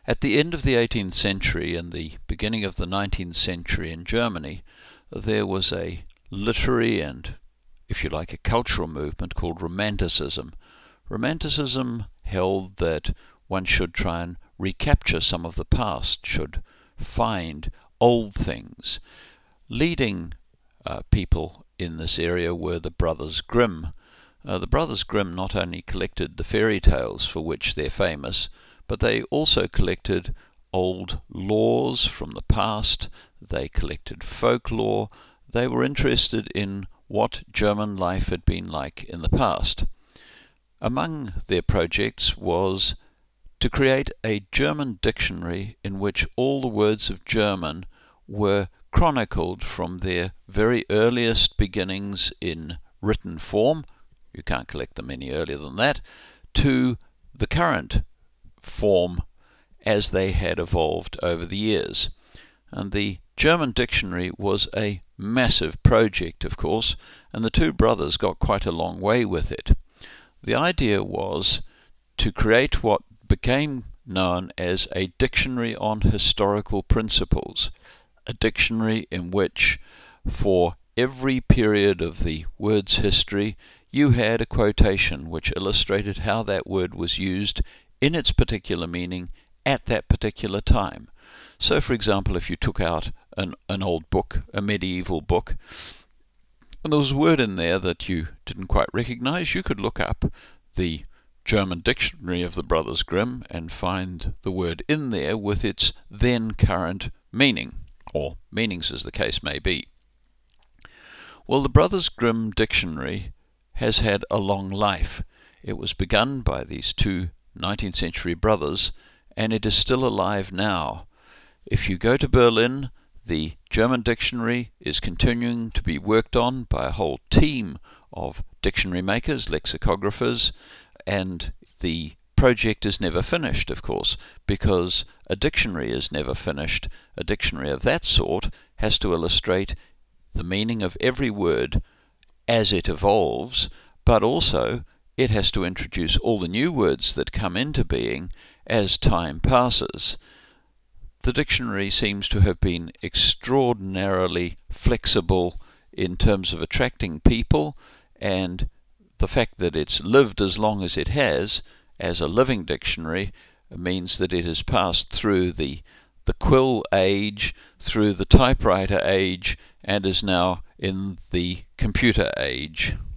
At the end of the 18th century and the beginning of the 19th century in Germany, there was a literary and, if you like, a cultural movement called Romanticism. Romanticism held that one should try and recapture some of the past, should find old things. Leading people in this area were the Brothers Grimm. The Brothers Grimm not only collected the fairy tales for which they're famous, but they also collected old laws from the past. They collected folklore. They were interested in what German life had been like in the past. Among their projects was to create a German dictionary in which all the words of German were chronicled from their very earliest beginnings in written form, you can't collect them any earlier than that, to the current form as they had evolved over the years. And the German dictionary was a massive project, of course, and the two brothers got quite a long way with it. The idea was to create what became known as a dictionary on historical principles, a dictionary in which for every period of the word's history you had a quotation which illustrated how that word was used in its particular meaning at that particular time. So, for example, if you took out an old book, a medieval book, and there was a word in there that you didn't quite recognize, you could look up the German dictionary of the Brothers Grimm and find the word in there with its then current meaning, or meanings as the case may be. Well, the Brothers Grimm dictionary has had a long life. It was begun by these two 19th century brothers, and it is still alive now. If you go to Berlin, the German dictionary is continuing to be worked on by a whole team of dictionary makers, lexicographers, and the project is never finished, of course, because a dictionary is never finished. A dictionary of that sort has to illustrate the meaning of every word as it evolves, but also it has to introduce all the new words that come into being as time passes. The dictionary seems to have been extraordinarily flexible in terms of attracting people, and the fact that it's lived as long as it has as a living dictionary means that it has passed through the quill age, through the typewriter age, and is now in the computer age.